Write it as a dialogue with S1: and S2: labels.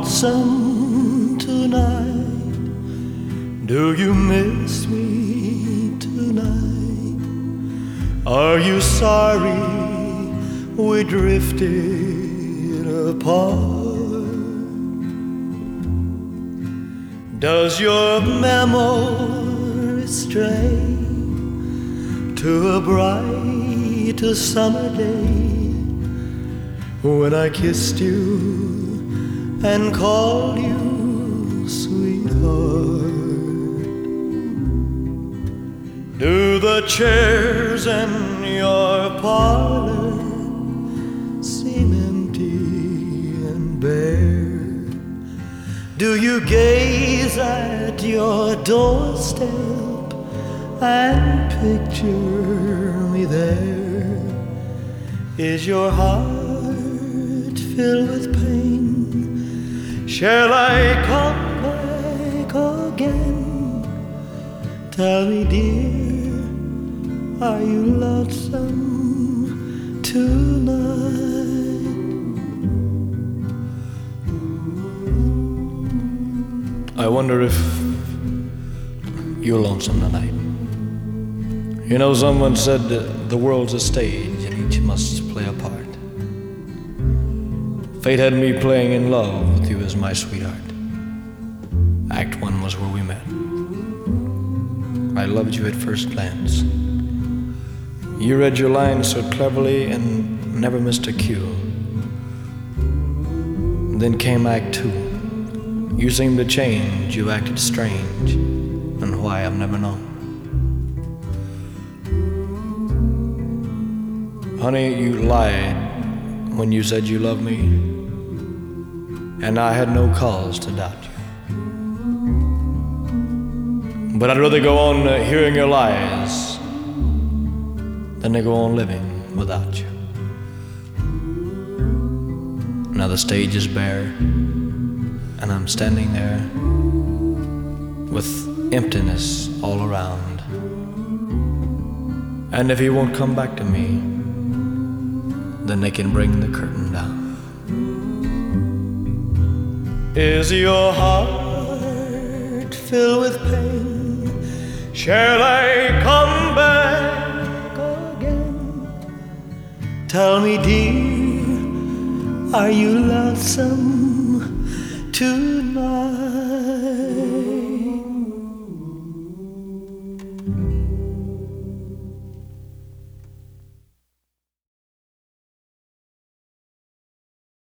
S1: lonesome tonight? Do you miss me tonight? Are you sorry we drifted apart? Does your memory stray to a bright summer day when I kissed you and called you sweetheart? Do the chairs in your parlor seem empty and bare? Do you gaze at your doorstep and picture me there? Is your heart filled with pain? Shall I come back again? Tell me, dear, are you lonesome tonight? I wonder if you're lonesome tonight. You know, someone said the world's a stage and each must play a part. Fate had me playing in love with you as my sweetheart. Act 1 was where we met. I loved you at first glance. You read your lines so cleverly and never missed a cue. Then came Act 2. You seemed to change, you acted strange, and why I've never known. Honey, you lied when you said you loved me, and I had no cause to doubt you. But I'd rather go on hearing your lies than to go on living without you. Now the stage is bare, and I'm standing there with emptiness all around. And if he won't come back to me, then they can bring the curtain down. Is your heart filled with pain? Shall I come back again? Tell me, dear, are you lonesome tonight?